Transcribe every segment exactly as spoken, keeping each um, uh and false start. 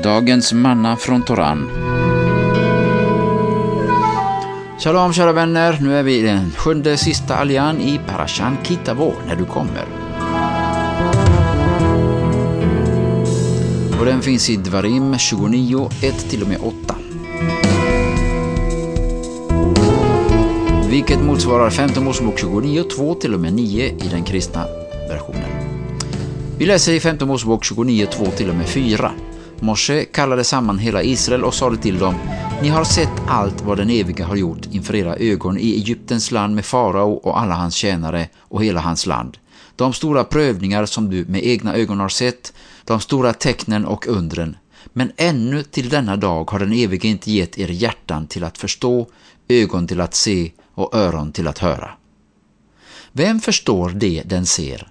Dagens manna från Toran. Shalom kära vänner, nu är vi i den sjunde sista aljan i Parashan Kitavo när du kommer. Och den finns i Dvarim tjugonio, ett till och med åtta. Vilket motsvarar femte Mosebok tjugonio, två till och med nio i den kristna versionen. Vi läser i femte Mosebok tjugonio, två till och med fyra. Moshe kallade samman hela Israel och sade till dem: Ni har sett allt vad den evige har gjort inför era ögon i Egyptens land med farao och alla hans tjänare och hela hans land. De stora prövningar som du med egna ögon har sett, de stora tecknen och undren. Men ännu till denna dag har den evige inte gett er hjärtan till att förstå, ögon till att se och öron till att höra. Vem förstår det den ser?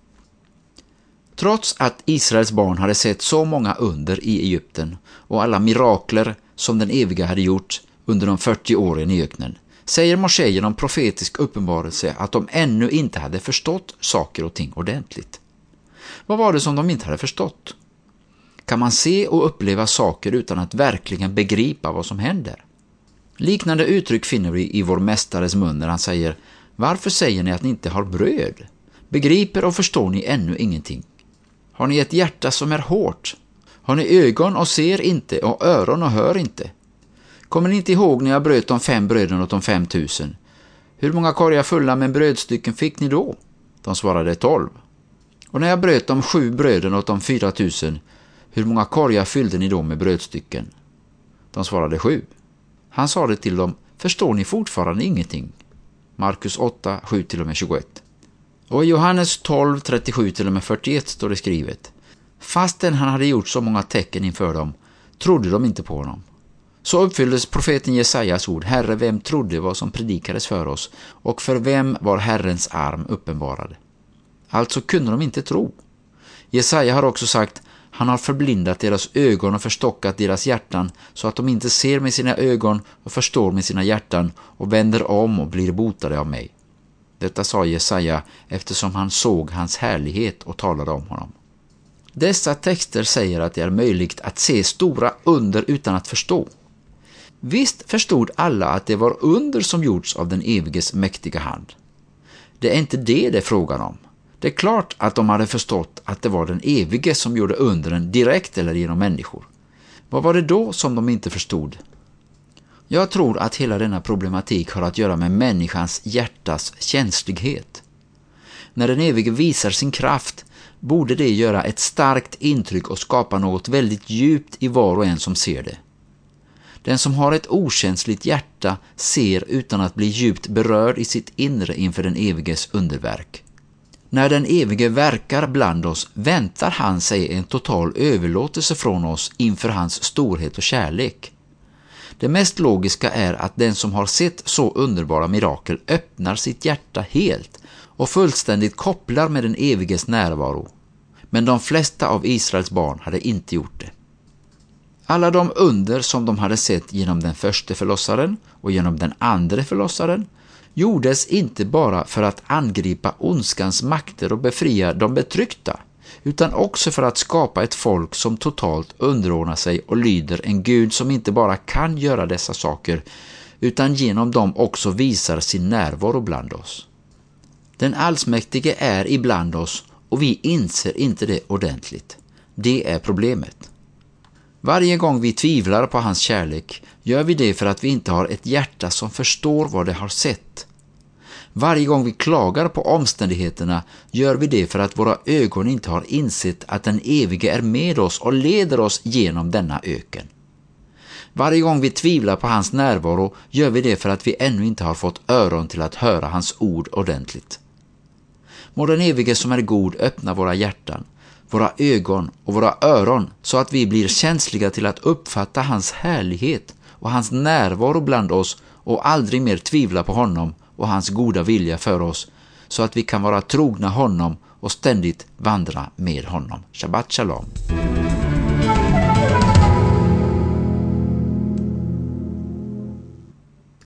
Trots att Israels barn hade sett så många under i Egypten och alla mirakler som den eviga hade gjort under de fyrtio åren i öknen, säger Moshe genom profetisk uppenbarelse att de ännu inte hade förstått saker och ting ordentligt. Vad var det som de inte hade förstått? Kan man se och uppleva saker utan att verkligen begripa vad som händer? Liknande uttryck finner vi i vår mästares mun när han säger: Varför säger ni att ni inte har bröd? Begriper och förstår ni ännu ingenting? Har ni ett hjärta som är hårt? Har ni ögon och ser inte och öron och hör inte? Kommer ni inte ihåg när jag bröt de fem bröden åt de fem tusen? Hur många korgar fulla med brödstycken fick ni då? De svarade tolv. Och när jag bröt de sju bröden åt de fyra tusen, hur många korgar fyllde ni då med brödstycken? De svarade sju. Han sa det till dem: Förstår ni fortfarande ingenting? Markus åtta, sju till och med tjugoett. Och i Johannes tolv, trettiosju till och med fyrtioett står det skrivet: Fastän han hade gjort så många tecken inför dem, trodde de inte på honom. Så uppfylldes profeten Jesajas ord: Herre, vem trodde vad som predikades för oss, och för vem var Herrens arm uppenbarad? Alltså kunde de inte tro. Jesaja har också sagt: Han har förblindat deras ögon och förstockat deras hjärtan, så att de inte ser med sina ögon och förstår med sina hjärtan och vänder om och blir botade av mig. Detta sa Jesaja eftersom han såg hans härlighet och talade om honom. Dessa texter säger att det är möjligt att se stora under utan att förstå. Visst förstod alla att det var under som gjorts av den eviges mäktiga hand. Det är inte det det är frågan om. Det är klart att de hade förstått att det var den evige som gjorde undren direkt eller genom människor. Vad var det då som de inte förstod? Jag tror att hela denna problematik har att göra med människans hjärtas känslighet. När den evige visar sin kraft borde det göra ett starkt intryck och skapa något väldigt djupt i var och en som ser det. Den som har ett okänsligt hjärta ser utan att bli djupt berörd i sitt inre inför den eviges underverk. När den evige verkar bland oss väntar han sig en total överlåtelse från oss inför hans storhet och kärlek. Det mest logiska är att den som har sett så underbara mirakel öppnar sitt hjärta helt och fullständigt kopplar med den eviges närvaro. Men de flesta av Israels barn hade inte gjort det. Alla de under som de hade sett genom den första förlossaren och genom den andra förlossaren gjordes inte bara för att angripa ondskans makter och befria de betryckta, utan också för att skapa ett folk som totalt underordnar sig och lyder en Gud som inte bara kan göra dessa saker, utan genom dem också visar sin närvaro bland oss. Den allsmäktige är ibland oss och vi inser inte det ordentligt. Det är problemet. Varje gång vi tvivlar på hans kärlek gör vi det för att vi inte har ett hjärta som förstår vad det har sett. Varje gång vi klagar på omständigheterna gör vi det för att våra ögon inte har insett att den evige är med oss och leder oss genom denna öken. Varje gång vi tvivlar på hans närvaro gör vi det för att vi ännu inte har fått öron till att höra hans ord ordentligt. Må den evige som är god öppna våra hjärtan, våra ögon och våra öron så att vi blir känsliga till att uppfatta hans härlighet och hans närvaro bland oss och aldrig mer tvivla på honom och hans goda vilja för oss, så att vi kan vara trogna honom och ständigt vandra med honom. Shabbat shalom.